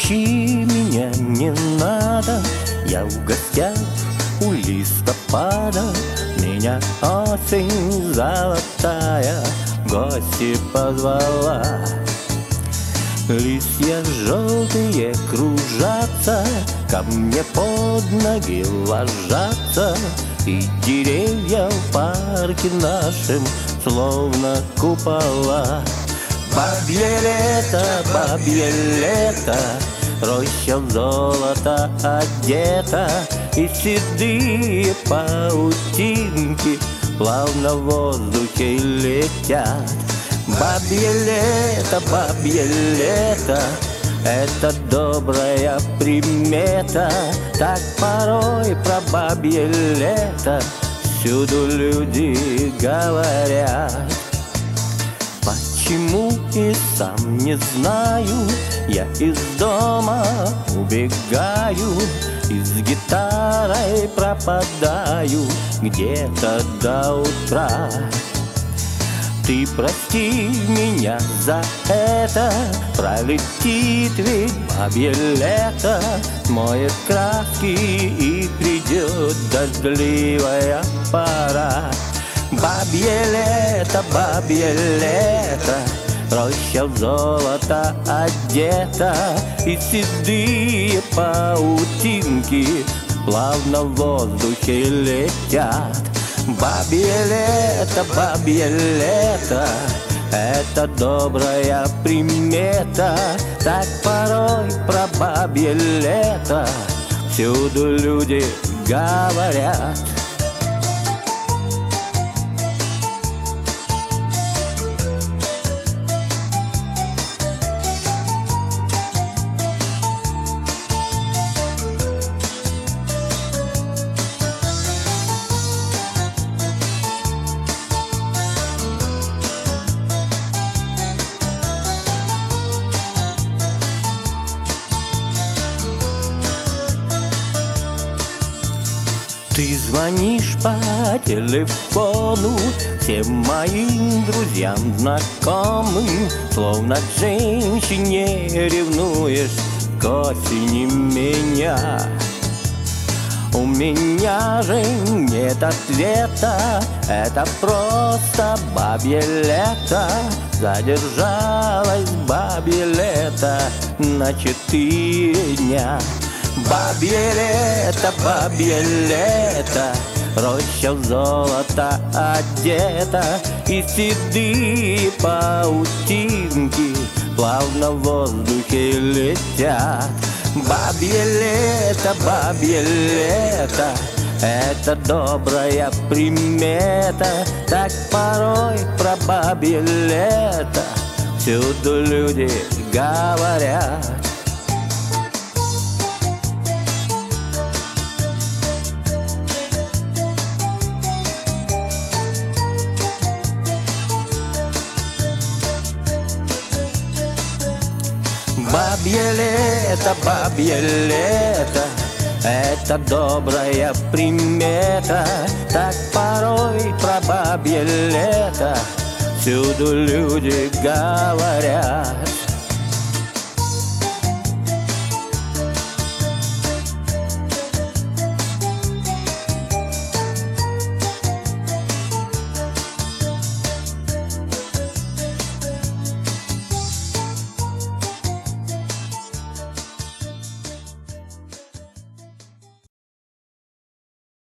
ищи меня не надо, я в гостях у листопада. Меня осень золотая в гости позвала. Листья желтые кружатся, ко мне под ноги ложатся, и деревья в парке нашем словно купола. Бабье лето, роща в золото одета, и седые паутинки плавно в воздухе летят. Бабье лето, это добрая примета. Так порой про бабье лето всюду люди говорят. Почему и сам не знаю, я из дома убегаю и с гитарой пропадаю где-то до утра. Ты прости меня за это, пролетит ведь бабье лето, смоет краски и придет дождливая пора. Бабье лето, роща в золото одета, и седые паутинки плавно в воздухе летят. Бабье лето, это добрая примета. Так порой про бабье лето всюду люди говорят. Ты звонишь по телефону всем моим друзьям, знакомым, словно к женщине ревнуешь к осени меня. У меня же нет ответа, это просто бабье лето. Задержалось бабье лето на 4 дня. Бабье лето, роща в золото одета, и седые паутинки плавно в воздухе летят. Бабье лето, это добрая примета. Так порой про бабье лето всюду люди говорят. Бабье лето, это добрая примета. Так порой про бабье лето всюду люди говорят.